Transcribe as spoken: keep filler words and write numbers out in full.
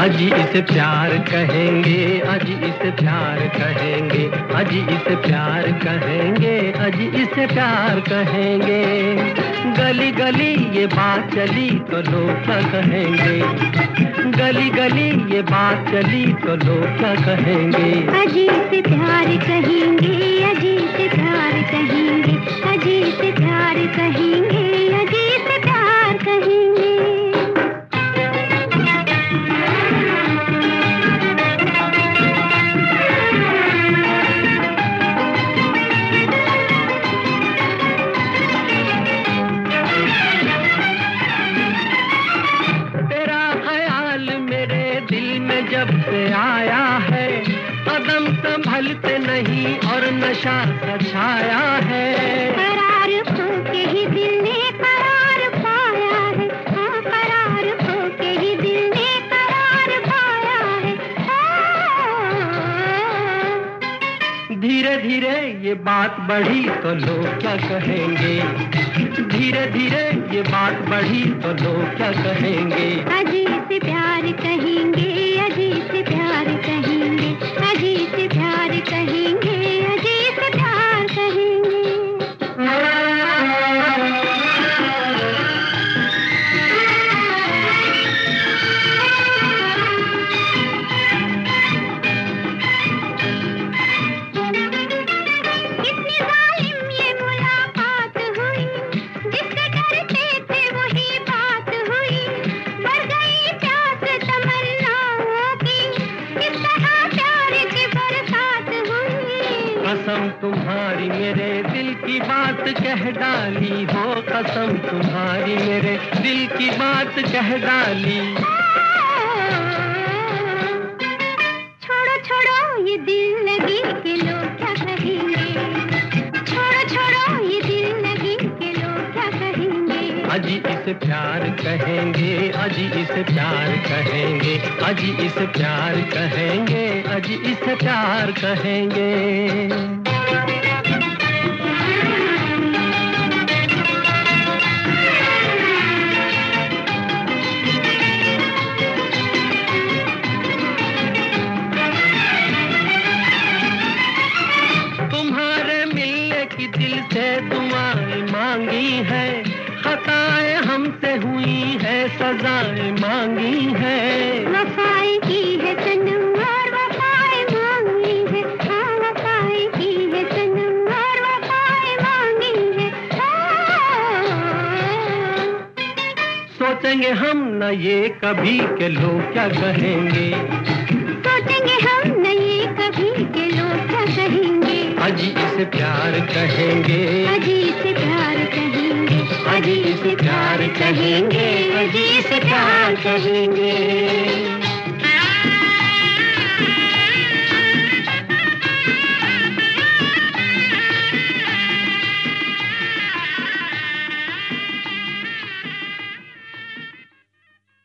अजी इसे प्यार कहेंगे, अजी इसे प्यार कहेंगे, अजी इसे प्यार कहेंगे, अजी इसे प्यार कहेंगे। गली गली ये बात चली तो लोग क्या कहेंगे, गली गली ये बात चली तो लोग क्या कहेंगे। अजी इसे प्यार कहेंगे, अजी इसे प्यार कहेंगे, अजी इसे प्यार कहेंगे, अजी इसे प्यार कहेंगे। जब से आया है कदम संभलते नहीं और नशा सा छाया है। करार होके ही दिल ने करार पाया है, हाँ करार होके ही दिल ने करार पाया है। धीरे धीरे ये बात बढ़ी तो लोग क्या कहेंगे, धीरे धीरे ये बात बढ़ी तो लोग क्या कहेंगे। अजी से प्यार कहेंगे, अजी से प्यार कहेंगे, अजी से प्यार कहेंगे, अजी से प्यार कहेंगे। कितनी जालिम ये मुलाकात हुई, जिससे डरते थे वही बात हुई। मर गई प्यास तमन्नाओं की, किस तरह प्यार की बरसात हुई। कसम तुम्हारी मेरे दिल की बात कह डाली हो, कसम तुम्हारी मेरे दिल की बात कह डाली। छोड़ो छोड़ो ये दिल लगी के लोग क्या कहेंगे, छोड़ो छोड़ो ये दिल लगी के लोग क्या कहेंगे। अजी इसे प्यार कहेंगे, अजी इसे प्यार कहेंगे, अजी इसे प्यार कहेंगे, अजी इसे प्यार कहेंगे। तुम्हारे मिलने की दिल से दुआएं मांगी है, खताएं हमसे हुई है, सजाएं मांगी है। वफाएं की है सनम और वफाएं मांगी है, हाँ वफाएं की है सनम और वफाएं मांगी है। सोचेंगे हम न ये कभी के लोग क्या कहेंगे, सोचेंगे हम न ये कभी के लोग क्या कहेंगे। अजी इसे प्यार कहेंगे, अजी इसे प्यार कहेंगे, अजी इसे प्यार कहेंगे, अजी इसे प्यार कहेंगे।